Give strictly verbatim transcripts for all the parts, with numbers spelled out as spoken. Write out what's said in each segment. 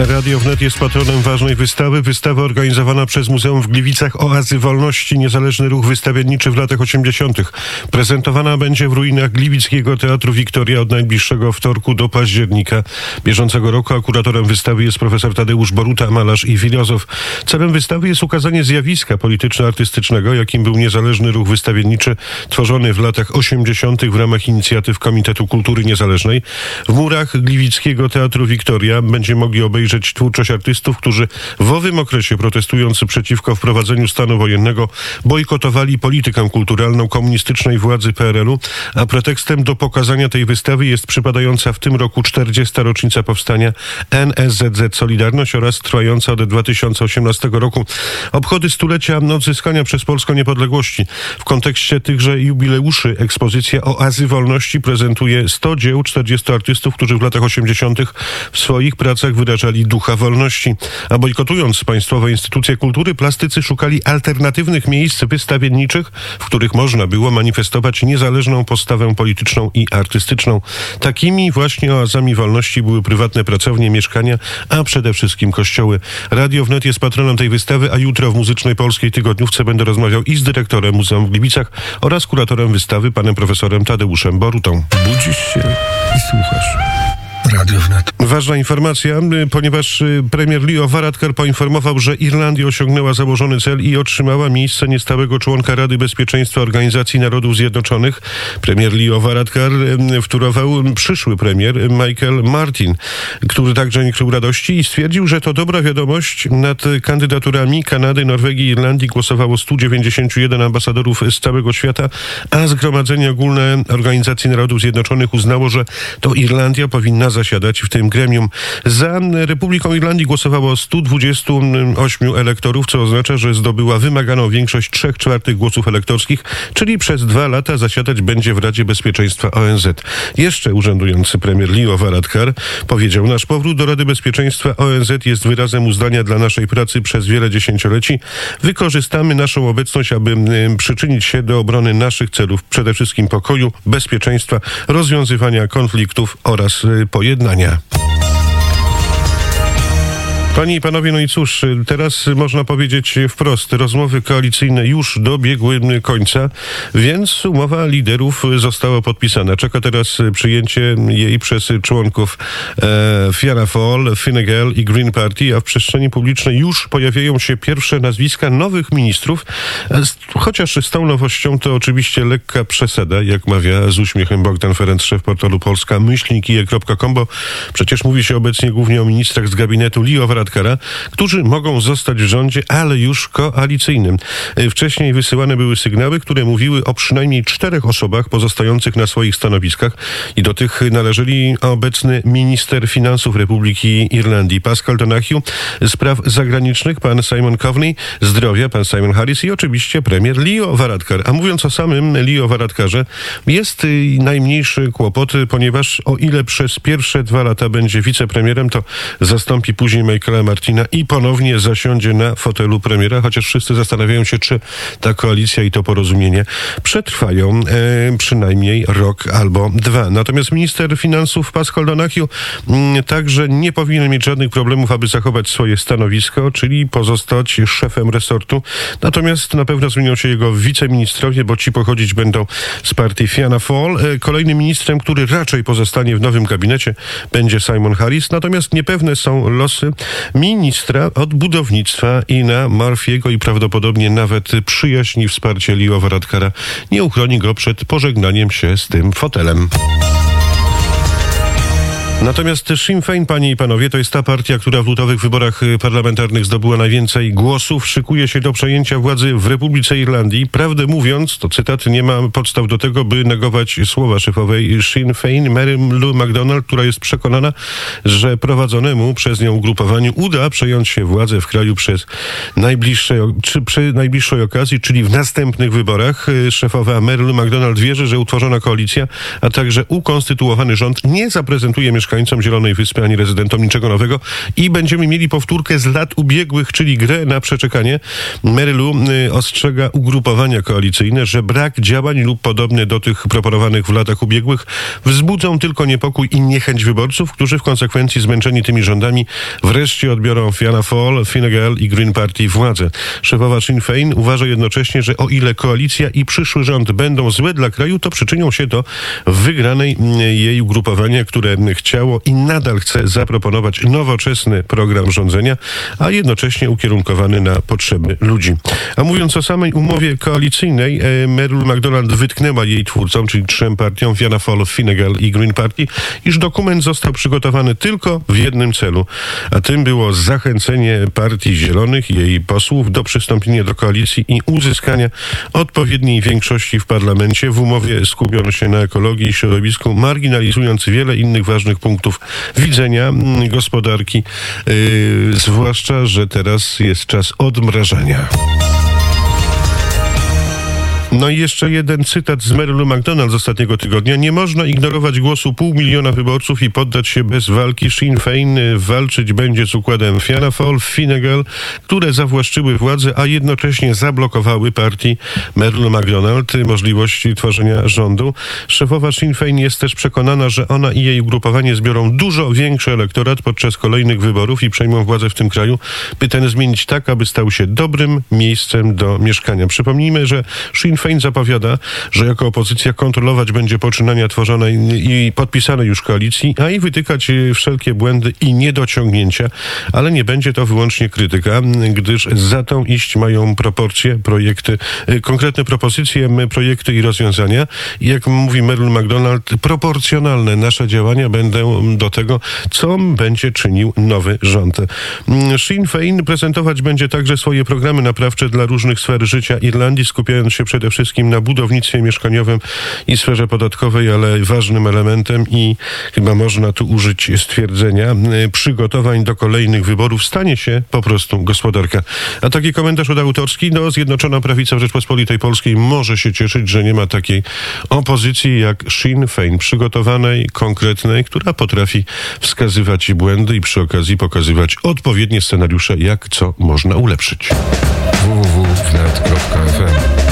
Radio Wnet jest patronem ważnej wystawy. Wystawa organizowana przez Muzeum w Gliwicach Oazy Wolności, niezależny ruch wystawienniczy w latach osiemdziesiątych. Prezentowana będzie w ruinach Gliwickiego Teatru Wiktoria od najbliższego wtorku do października bieżącego roku. A kuratorem wystawy jest profesor Tadeusz Boruta, malarz i filozof. Celem wystawy jest ukazanie zjawiska polityczno-artystycznego, jakim był niezależny ruch wystawienniczy tworzony w latach osiemdziesiątych w ramach inicjatyw Komitetu Kultury Niezależnej. W murach Gliwickiego Teatru Wiktoria będziemy mogli obejrzeć twórczość artystów, którzy w owym okresie, protestując przeciwko wprowadzeniu stanu wojennego, bojkotowali politykę kulturalną komunistycznej władzy P R L u, a pretekstem do pokazania tej wystawy jest przypadająca w tym roku czterdziesta rocznica powstania N S Z Z Solidarność oraz trwająca od dwa tysiące osiemnastego roku obchody stulecia odzyskania przez Polskę niepodległości. W kontekście tychże jubileuszy ekspozycja Oazy Wolności prezentuje sto dzieł czterdziestu artystów, którzy w latach osiemdziesiątych w swoich pracach wyrażali ducha wolności. A bojkotując państwowe instytucje kultury, plastycy szukali alternatywnych miejsc wystawienniczych, w których można było manifestować niezależną postawę polityczną i artystyczną. Takimi właśnie oazami wolności były prywatne pracownie, mieszkania, a przede wszystkim kościoły. Radio Wnet jest patronem tej wystawy, a jutro w Muzycznej Polskiej Tygodniówce będę rozmawiał i z dyrektorem Muzeum w Gliwicach oraz kuratorem wystawy, panem profesorem Tadeuszem Borutą. Budzisz się i słuchasz. Radio Wnet. Ważna informacja, ponieważ premier Leo Varadkar poinformował, że Irlandia osiągnęła założony cel i otrzymała miejsce niestałego członka Rady Bezpieczeństwa Organizacji Narodów Zjednoczonych. Premier Leo Varadkar wtórował przyszły premier Michael Martin, który także nie krył radości i stwierdził, że to dobra wiadomość. Nad kandydaturami Kanady, Norwegii i Irlandii głosowało stu dziewięćdziesięciu jeden ambasadorów z całego świata, a Zgromadzenie Ogólne Organizacji Narodów Zjednoczonych uznało, że to Irlandia powinna zasiadać w tym gremium. Za Republiką Irlandii głosowało stu dwudziestu ośmiu elektorów, co oznacza, że zdobyła wymaganą większość trzech czwartych głosów elektorskich, czyli przez dwa lata zasiadać będzie w Radzie Bezpieczeństwa O N Z. Jeszcze urzędujący premier Leo Varadkar powiedział: nasz powrót do Rady Bezpieczeństwa O N Z jest wyrazem uznania dla naszej pracy przez wiele dziesięcioleci. Wykorzystamy naszą obecność, aby przyczynić się do obrony naszych celów, przede wszystkim pokoju, bezpieczeństwa, rozwiązywania konfliktów oraz pojednania. Panie i panowie, no i cóż, teraz można powiedzieć wprost, rozmowy koalicyjne już dobiegły końca, więc umowa liderów została podpisana. Czeka teraz przyjęcie jej przez członków e, Fianna Fáil, Fine Gael i Green Party, a w przestrzeni publicznej już pojawiają się pierwsze nazwiska nowych ministrów, chociaż z tą nowością to oczywiście lekka przesada, jak mawia z uśmiechem Bogdan Ferenc, szef portalu polska myślnik kije kropka com, bo przecież mówi się obecnie głównie o ministrach z gabinetu Leo Varadkara, którzy mogą zostać w rządzie, ale już koalicyjnym. Wcześniej wysyłane były sygnały, które mówiły o przynajmniej czterech osobach pozostających na swoich stanowiskach i do tych należeli obecny minister finansów Republiki Irlandii Paschal Donohoe, spraw zagranicznych pan Simon Coveney, zdrowia pan Simon Harris i oczywiście premier Leo Varadkar. A mówiąc o samym Leo Varadkarze, jest najmniejszy kłopot, ponieważ o ile przez pierwsze dwa lata będzie wicepremierem, to zastąpi później Michaela Martina i ponownie zasiądzie na fotelu premiera, chociaż wszyscy zastanawiają się, czy ta koalicja i to porozumienie przetrwają e, przynajmniej rok albo dwa. Natomiast minister finansów Paschal Donohoe m, także nie powinien mieć żadnych problemów, aby zachować swoje stanowisko, czyli pozostać szefem resortu. Natomiast na pewno zmienią się jego wiceministrowie, bo ci pochodzić będą z partii Fianna Fáil. E, kolejnym ministrem, który raczej pozostanie w nowym gabinecie, będzie Simon Harris. Natomiast niepewne są losy ministra od budownictwa Ina Murphy'ego i prawdopodobnie nawet przyjaźń i wsparcie Leo Varadkara nie uchroni go przed pożegnaniem się z tym fotelem. Natomiast Sinn Féin, panie i panowie, to jest ta partia, która w lutowych wyborach parlamentarnych zdobyła najwięcej głosów, szykuje się do przejęcia władzy w Republice Irlandii. Prawdę mówiąc, to cytat, nie ma podstaw do tego, by negować słowa szefowej Sinn Féin, Mary Lou McDonald, która jest przekonana, że prowadzonemu przez nią ugrupowaniu uda przejąć się władzę w kraju przez najbliższej, czy przy najbliższej okazji, czyli w następnych wyborach. Szefowa Mary Lou McDonald wierzy, że utworzona koalicja, a także ukonstytuowany rząd nie zaprezentuje mieszkańcom mieszkańcom Zielonej Wyspy, ani rezydentom niczego nowego i będziemy mieli powtórkę z lat ubiegłych, czyli grę na przeczekanie. Mary Lou ostrzega ugrupowania koalicyjne, że brak działań lub podobne do tych proponowanych w latach ubiegłych wzbudzą tylko niepokój i niechęć wyborców, którzy w konsekwencji zmęczeni tymi rządami wreszcie odbiorą Fianna Fáil, Fine Gael i Green Party władzę. Szefowa Sinn Féin uważa jednocześnie, że o ile koalicja i przyszły rząd będą złe dla kraju, to przyczynią się do wygranej jej ugrupowania, które chciało i nadal chce zaproponować nowoczesny program rządzenia, a jednocześnie ukierunkowany na potrzeby ludzi. A mówiąc o samej umowie koalicyjnej, Mary Lou McDonald wytknęła jej twórcom, czyli trzem partiom Fianna Fáil, Fine Gael i Green Party, iż dokument został przygotowany tylko w jednym celu, a tym było zachęcenie Partii Zielonych i jej posłów do przystąpienia do koalicji i uzyskania odpowiedniej większości w parlamencie. W umowie skupiono się na ekologii i środowisku, marginalizując wiele innych ważnych punktów widzenia gospodarki, yy, zwłaszcza, że teraz jest czas odmrażania. No i jeszcze jeden cytat z Mary Lou McDonald z ostatniego tygodnia. Nie można ignorować głosu pół miliona wyborców i poddać się bez walki. Sinn Féin walczyć będzie z układem Fianna Fáil, Fine Gael, które zawłaszczyły władzę, a jednocześnie zablokowały partii Mary Lou McDonald możliwości tworzenia rządu. Szefowa Sinn Féin jest też przekonana, że ona i jej ugrupowanie zbiorą dużo większy elektorat podczas kolejnych wyborów i przejmą władzę w tym kraju, by ten zmienić tak, aby stał się dobrym miejscem do mieszkania. Przypomnijmy, że Sinn Féin zapowiada, że jako opozycja kontrolować będzie poczynania tworzonej i podpisanej już koalicji, a i wytykać wszelkie błędy i niedociągnięcia, ale nie będzie to wyłącznie krytyka, gdyż za tą iść mają proporcje, projekty, konkretne propozycje, projekty i rozwiązania. I jak mówi Mary Lou McDonald, proporcjonalne nasze działania będą do tego, co będzie czynił nowy rząd. Sinn Féin prezentować będzie także swoje programy naprawcze dla różnych sfer życia Irlandii, skupiając się przede wszystkim na budownictwie mieszkaniowym i sferze podatkowej, ale ważnym elementem i chyba można tu użyć stwierdzenia przygotowań do kolejnych wyborów stanie się po prostu gospodarka. A taki komentarz od autorski, no Zjednoczona Prawica w Rzeczpospolitej Polskiej może się cieszyć, że nie ma takiej opozycji jak Sinn Féin, przygotowanej, konkretnej, która potrafi wskazywać błędy i przy okazji pokazywać odpowiednie scenariusze, jak co można ulepszyć. w w w kropka wnet kropka f m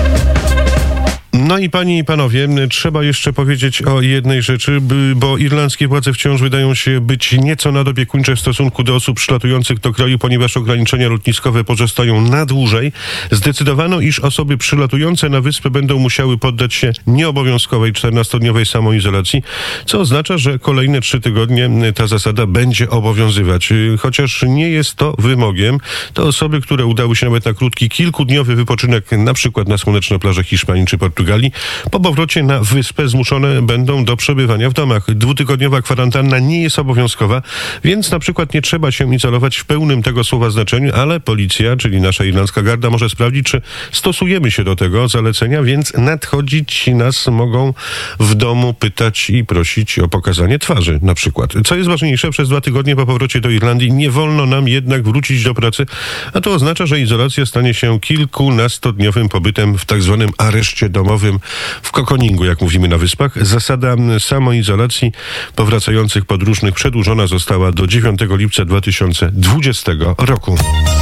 No i panie i panowie, trzeba jeszcze powiedzieć o jednej rzeczy, bo irlandzkie władze wciąż wydają się być nieco nadopiekuńcze w stosunku do osób przylatujących do kraju, ponieważ ograniczenia lotniskowe pozostają na dłużej. Zdecydowano, iż osoby przylatujące na wyspę będą musiały poddać się nieobowiązkowej czternastodniowej samoizolacji, co oznacza, że kolejne trzy tygodnie ta zasada będzie obowiązywać. Chociaż nie jest to wymogiem, to osoby, które udały się nawet na krótki, kilkudniowy wypoczynek, na przykład na słoneczne plaże Hiszpanii czy Portugalii, po powrocie na wyspę zmuszone będą do przebywania w domach. Dwutygodniowa kwarantanna nie jest obowiązkowa, więc na przykład nie trzeba się izolować w pełnym tego słowa znaczeniu, ale policja, czyli nasza irlandzka garda, może sprawdzić, czy stosujemy się do tego zalecenia, więc nadchodzić nas mogą w domu, pytać i prosić o pokazanie twarzy na przykład. Co jest ważniejsze, przez dwa tygodnie po powrocie do Irlandii nie wolno nam jednak wrócić do pracy, a to oznacza, że izolacja stanie się kilkunastodniowym pobytem w tak zwanym areszcie domowym, w kokoningu, jak mówimy na Wyspach. Zasada samoizolacji powracających podróżnych przedłużona została do dziewiątego lipca dwa tysiące dwudziestego roku.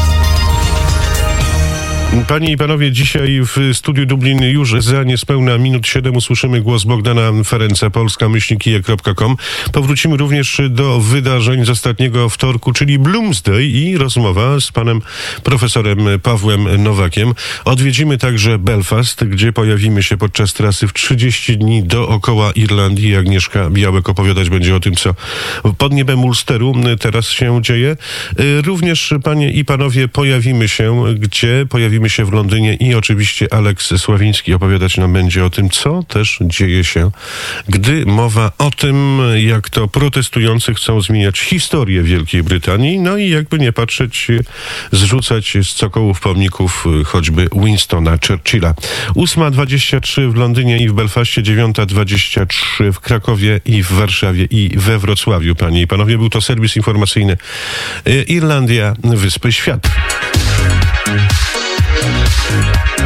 Panie i panowie, dzisiaj w studiu Dublin już za niespełna minut siedem usłyszymy głos Bogdana Ferenca, polska myślnik kije kropka com. Powrócimy również do wydarzeń z ostatniego wtorku, czyli Bloomsday i rozmowa z panem profesorem Pawłem Nowakiem. Odwiedzimy także Belfast, gdzie pojawimy się podczas trasy w trzydzieści dni dookoła Irlandii. Agnieszka Białek opowiadać będzie o tym, co pod niebem Ulsteru teraz się dzieje. Również, panie i panowie, pojawimy się, gdzie pojawimy się w Londynie i oczywiście Aleks Sławiński opowiadać nam będzie o tym, co też dzieje się, gdy mowa o tym, jak to protestujący chcą zmieniać historię Wielkiej Brytanii, no i jakby nie patrzeć, zrzucać z cokołów pomników choćby Winstona Churchilla. ósma dwadzieścia trzy w Londynie i w Belfaście, dziewiąta dwadzieścia trzy w Krakowie i w Warszawie i we Wrocławiu. Panie i panowie, był to serwis informacyjny Irlandia, Wyspy, Świat. Thank you.